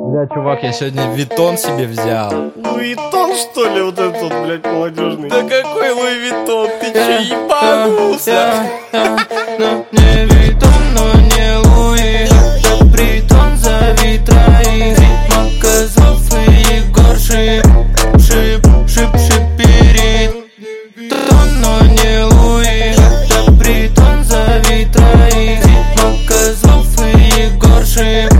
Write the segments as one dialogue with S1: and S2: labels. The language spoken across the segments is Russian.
S1: Бля, чувак, я сегодня Виттон себе взял.
S2: Луитон, что ли, вот этот вот, блядь, молодежный?
S1: Да какой Луи Виттон? Ты че, ебанулся? Не Виттон, но не Луи. Это притон, зови троих. Мака, Зов и Егор Шип. Шип-шип-шиперит. Тон, но не Луи. Это притон, зови троих. Мака, Зов и Егор Шип.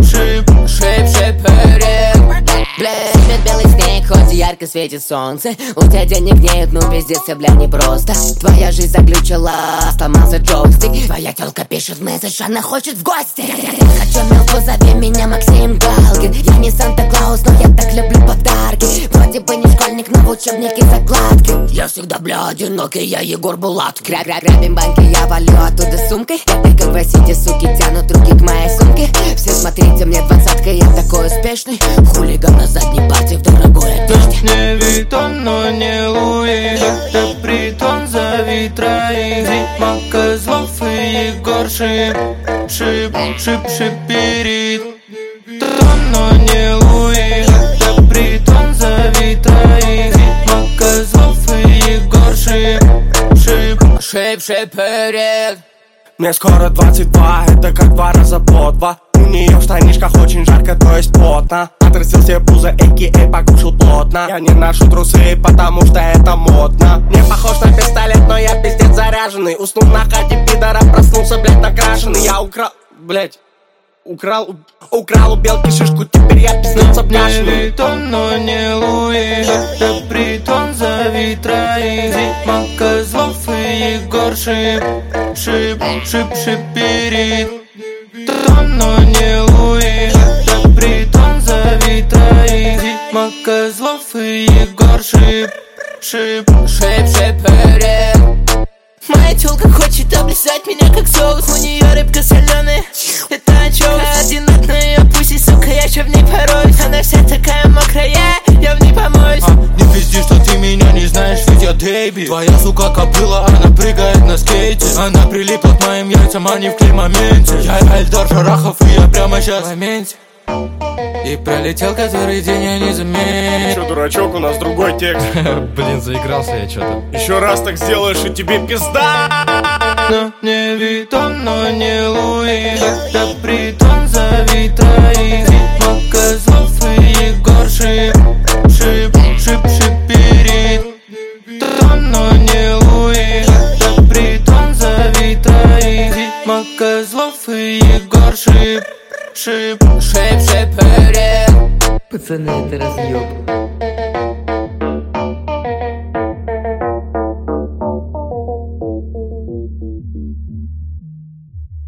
S3: Блядь, белый снег, хоть и ярко светит солнце. У тебя денег нет, ну пиздец, все, бля, непросто. Твоя жизнь заглючила, сломался джойстик. Твоя тёлка пишет месседж, она хочет в гости. Хочу мелку, зови меня Максим Галкин. Я не Санта-Клаус, но я так люблю подарки. Вроде бы не школьник, но в учебнике закладки. Я всегда, бля, одинокий, я Егор Булат. Грабим банки, я валю оттуда сумкой. Это как в России, суки, тянут руки к моей сумке. Все смотрите, мне 20-ка, я такой успешный. Хулиган на задней парте в дорогой одежде.
S1: Не Виттон, но не Луи. Это притон, зови троих. Мака, Зов и Егор Шип. Шип-шиперит. Тон, но не Луи. Это притон, зови троих. Мака, Зов и Егор Шип.
S3: Шип-шиперит.
S2: Мне скоро 22, это как 2 раза по 2. У нее в штанишках очень жарко, то есть потно. Отрастил себе пузо, а.к.а. покушал плотно. Я не ношу трусы, потому что это модно. Не похож на пистолет, но я пиздец заряженный. Уснул на хате пидора, проснулся, блядь, накрашенный. Я украл у белки шишку, теперь я пиздец обняшенный.
S1: Не Виттон, но не Луи. Это притон, зови троих. Мака, Зов и Егор Шип. Шиперит. Тон, но не Луи. Это притон, зови троих. Мака, Зов и Егор Шип.
S3: Шиперит. Моя тёлка хочет облизать меня как соус. У неё рыбка соленая, это анчоус. Координат на её пуси, сука, я ещё в ней пороюсь. Она вся такая мокрая, я в ней помоюсь.
S1: Не пизди, что ты меня не знаешь, ведь я Дэйби. Твоя сука кобыла, она прыгает на скейте. Она прилипла к моим яйцам, а не в клей-моменте. Я Эльдар Шарахов, и я прямо сейчас в моменте. И пролетел который день, я не заметил.
S2: Чё, дурачок, у нас другой текст.
S1: Блин, заигрался я что-то.
S2: Еще раз так сделаешь, и тебе пизда.
S1: Но не Виттон, но не Луи. Это притон, зови троих. Мака, Зов и Егор Шип. Шиперит. Тон, но не Луи. Это притон, зови троих. Мака, Зов и Егор Шип.
S3: Шиперит.
S4: Пацаны, это разъеб.